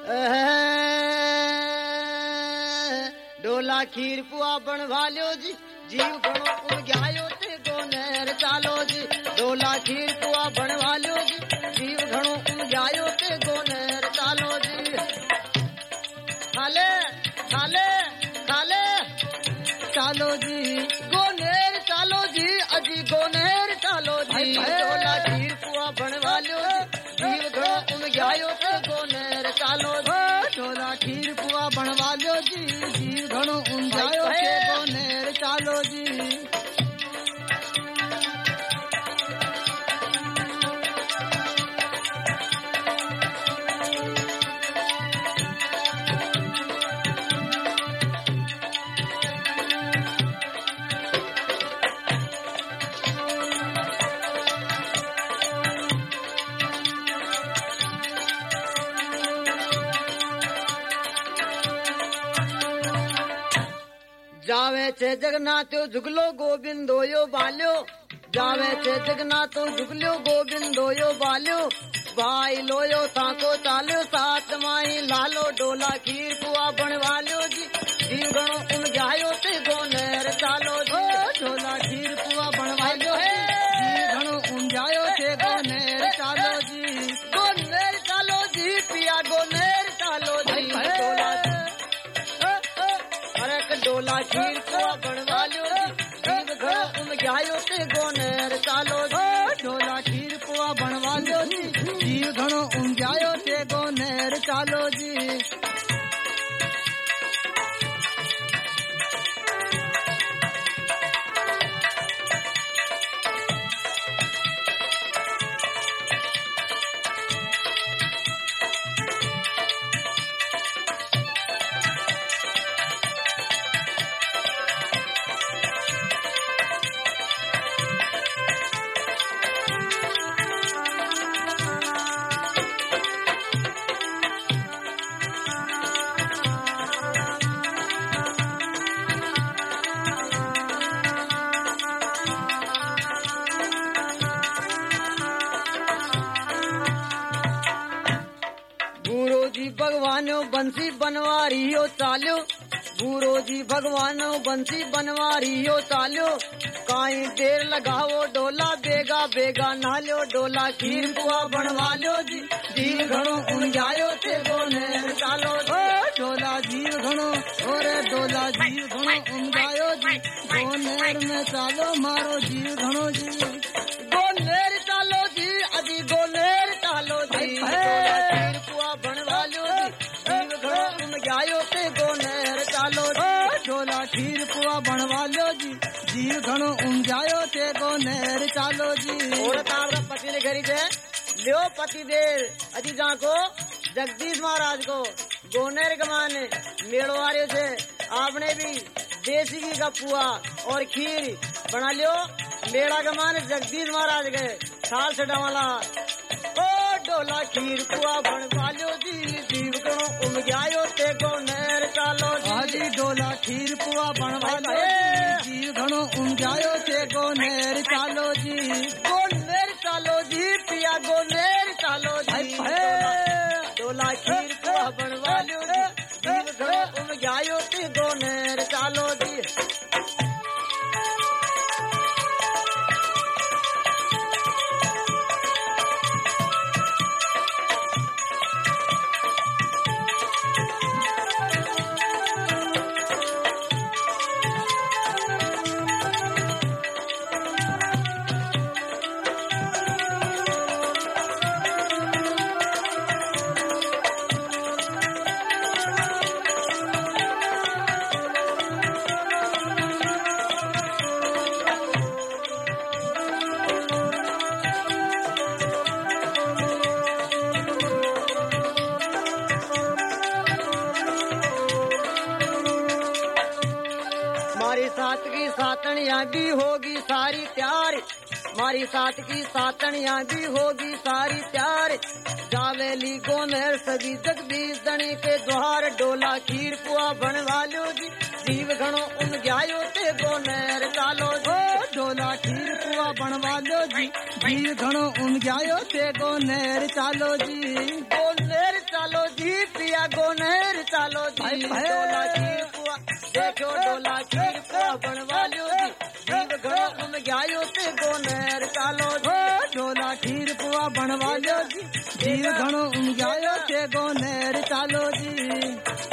डोला खीर पुआ बनवालो जी, जीव घणो उमग्यायो ते गोनेर चालो जी। डोला खीर पुआ बनवालो जी, जीव घणो उमग्यायो ते गोनेर चालो जी। खाले खाले खाले चालो जी, गोनेर चालो जी, अजी गोनेर चालो जी। डोला खीर पुआ बनवालो जी, जीव घणो उमग्यायो ते गोनेर चालो जी। डोला खीर पुआ बनवालो जी, जीव घणो उमग्यायो ते गोनेर चालो जी। जावे छे जगन्नाथो जुगलो गोविंदो यो बाल्यो। जावे छे जगन्नाथो जुगलो गोविंदो यो बाल्यो। भाई लोयो ताको चाल्यो, सात माई लालो। डोला खीर पुआ बनवालो जी, जीव घणो उमग्यायो ते गोनेर चालो जी। डोला खीर पुआ बनवालो जी, जीव घणो उमग्यायो ते गोनेर चालो जी। गोनेर चालो जी, पिया गोनेर चालो जी। डोला खीर पुआ बनवालो जी, जीव घणो उमग्यायो ते गोनेर चालो जी। डोला खीर पुआ बनवालो जी, जीव घणो उमग्यायो ते गोनेर चालो जी। भगवानो बंसी बनवारियो चाल्यो। गुरु जी भगवानो बंसी बनवारियो चाल्यो। काई देर लगावो डोला, बेगा बेगा नाल्यो। डोला खीर पुआ बनवालो जी, जीव घणो उमग्यायो ते गोनेर चालो जी। डोला जीव घणो ओरे डोला जीव घणो उमग्यायो जी, गोनेर में चालो मारो जीव घणो जी। गोनेर चालो जी, अजी गोनेर चालो जी। डोला खीर पुआ बनवालो जी, जीव घणो उमग्यायो ते गोनेर चालो जी। डोला खीर पुआ बनवालो जी, जीव घणो उमग्यायो ते गोनेर चालो जी। औरत आपका पति ने घरी थे लियो पति देर अजी को जगदीश महाराज को गोनेर गमाने मेड़ो आ रहे थे। आपने भी देसी घी का पुआ और खीर बना लियो। मेड़ा गमाने जगदीश महाराज गए साल से डवाला। ओ डोला खीर पुआ बनवालो जी, जीव घणो उमग्यायो ते गोनेर चालो जी। डोला खीर पुआ बनवालो जी, जीव घणो उमग्यायो ते गोनेर चालो जी। गोनेर चालो जी, पिया गोनेर चालो जी। डोला खीर पुआ बनवालो जी, जीव घणो उमग्यायो ते गोनेर चालो जी। सात की सातनिया भी होगी सारी तैयार। मारी सात की सातनिया भी होगी सारी तैयार। जावेली गोनेर सभी जगदीश दणी के द्वार। डोला खीर पुआ बनवालो जी, जीव घणो उमग्यायो ते गोनेर चालो जी। डोला खीर पुआ बनवालो जी, जीव घणो उमग्यायो ते गोनेर चालो जी। गोनेर चालो जी, पिया पिया गोनेर चालो जी डोला खीर पुआ देखो डोला खीर पुआ बनवा लो जी जीव घणो उम गयो ते गोनेर चालो जी डोला खीर पुआ बनवा लो जी जीव घणो उम गयो ते गोनेर चालो जी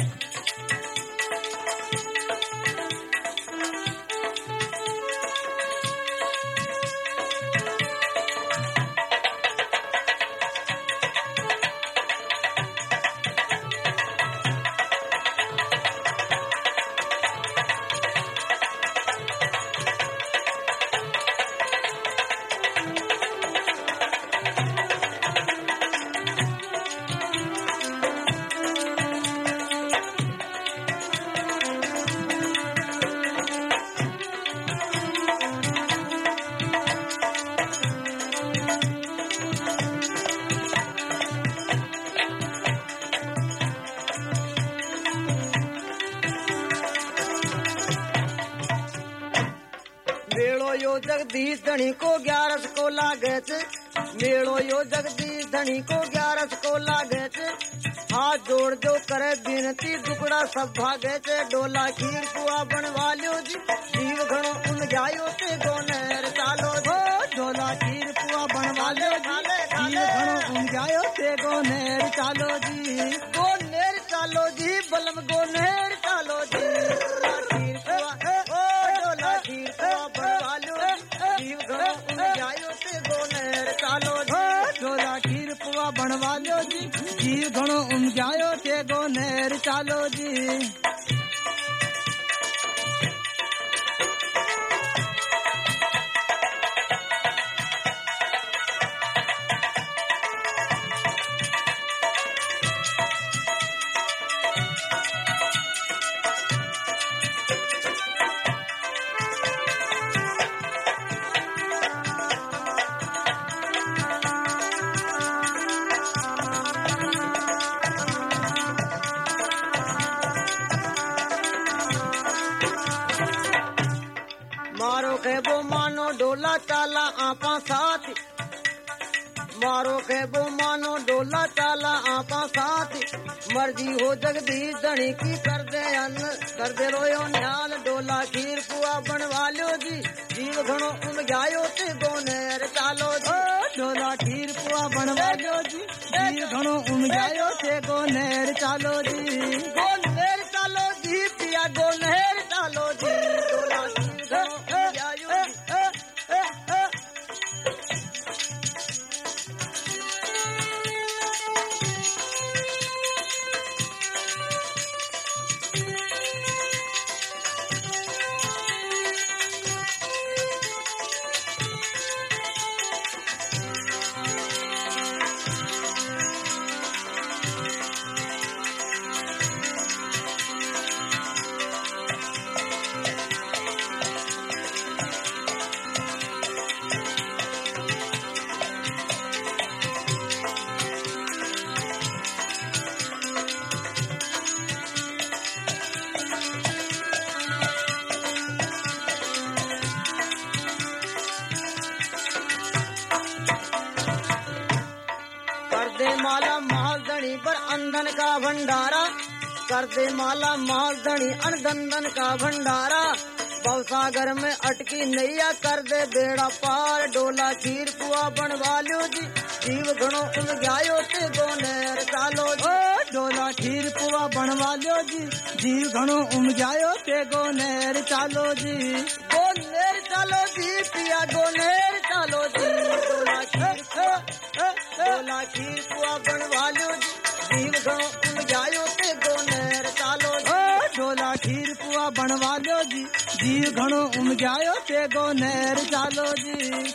यो जगदीश धनी को 11 को लागे मेड़ो यो जगदीश धनी को 11 को लागे हाथ जोड़ जो करे बिनती दुकड़ा सब भागे चे डोला खीर पुआ बनवा लो जी जीव घणो उन जायो ते गोनेर चालो जो डोला खीर पुआ बनवा लो जीव घणो उन जायो ते गोनेर चालो जी बलम गोनेर चालो जी खीर पुआ डोला खीर पुआ बनवा लो जीव घणो उन जायो ते गोनेर चालो डोला खीर पुआ बनवा लो जी जीव घणो उम जायो ते गोनेर चालो जी मारो के वो मानो डोला चाला आपा साथ मारो के वो मानो डोला चाला आपा साथ मर्जी हो जगदीश धनी की कर दे रोयो न्याल डोला खीर पुआ बनवा लो जी जीव घणो उम जायो ते गोनेर चालो जी डोला खीर पुआ बनवा लो जी जीव घणो उम जायो ते गोनेर चालो जी पिया गोनेर चालो जी डोला खीर घणो उम जायो माला माल धनी पर अंधन का भंडारा कर दे माला माल धनी अनदंदन का भंडारा भवसागर में अटकी नैया कर दे बेड़ा पार डोला खीर पुआ बनवा लो जी जीव घणो उम गयो ते गोनेर चालो डोला खीर पुआ बनवा लो जी जीव घणो उम गयो ते गोनेर चालो जी पिया गोनेर चालो जी डोला खीर पुआ बनवा लो जी जीव घणो उम गयो ते गोनेर चालो डोला खीर पुआ बनवा लो जी जीव घणो उम गयो ते गोनेर चालो जी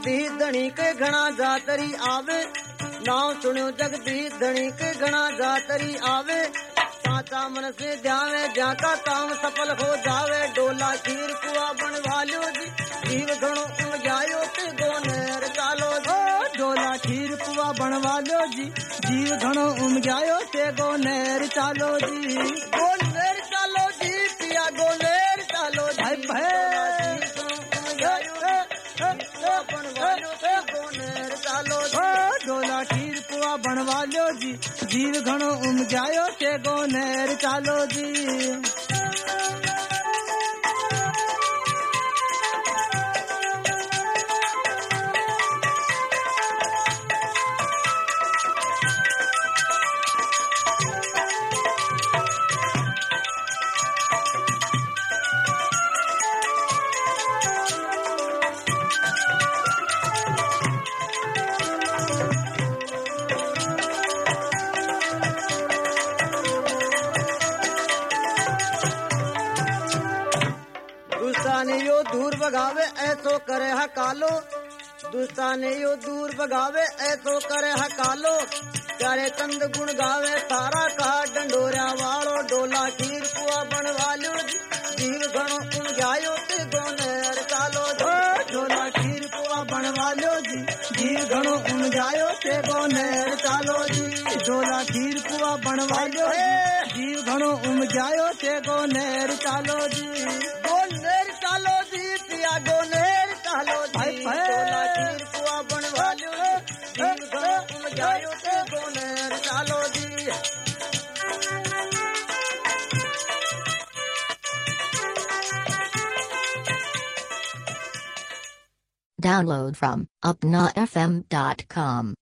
जगदीश धनी के घना जातरी आवे, नाम सुनो जगदीश धनी के घना जातरी आवे, साचा मन से ध्यावे जाका काम सफल हो जावे, डोला खीर कुआ बनवालो जी जीव घणो उमजायो ते गोनेर चालो जी, डोला खीर पुआ बनवालो जी जीव घणो उमजायो ते गोनेर चालो जी, गोनेर चालो जी पिया गोनेर चालो जी, बनवालो ते गोनेर चालो जी, डोला खीर पुआ बनवालो जी जीव घणो उमजायो ते गोनेर चालो जी। दुस्ताने यो दूर भगावे ऐसो करे हकालो, दुस्ताने यो दूर भगावे ऐसो करे हकालो, प्यारे चंद गुण गावे तारा कहा डंडोरा वालो, डोला खीर कुआ बनवालो जीव घणो उमजायो ते गोनेर चालो जी, डोला खीर पुआ बनवालो जी जीव घणो उमजायो ते गोनेर चालो जी, डोला खीर पुआ बनवालो जी जीव घणो उमजायो ते गोनेर चालो जी, गोनेर चालो जी पिया गोनेर चालो जी, डोला खीर कुआ बनवालो जीव घणो उमजायो ते गोनेर चालो जी। Download from upnafm.com.